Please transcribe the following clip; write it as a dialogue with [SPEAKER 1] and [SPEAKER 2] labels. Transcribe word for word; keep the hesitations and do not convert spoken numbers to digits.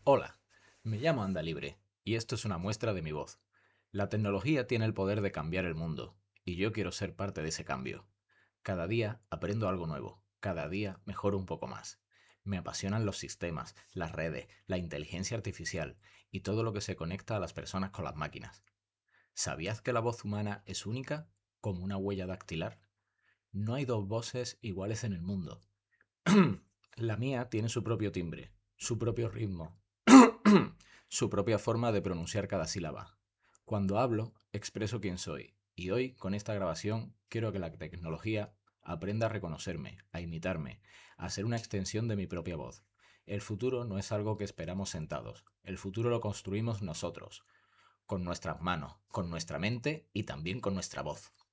[SPEAKER 1] Hola, me llamo Andalibre y esto es una muestra de mi voz. La tecnología tiene el poder de cambiar el mundo y yo quiero ser parte de ese cambio. Cada día aprendo algo nuevo, cada día mejoro un poco más. Me apasionan los sistemas, las redes, la inteligencia artificial y todo lo que se conecta a las personas con las máquinas. ¿Sabías que la voz humana es única, como una huella dactilar? No hay dos voces iguales en el mundo. La mía tiene su propio timbre, su propio ritmo, su propia forma de pronunciar cada sílaba. Cuando hablo, expreso quién soy, y hoy, con esta grabación, quiero que la tecnología aprenda a reconocerme, a imitarme, a ser una extensión de mi propia voz. El futuro no es algo que esperamos sentados, el futuro lo construimos nosotros, con nuestras manos, con nuestra mente y también con nuestra voz.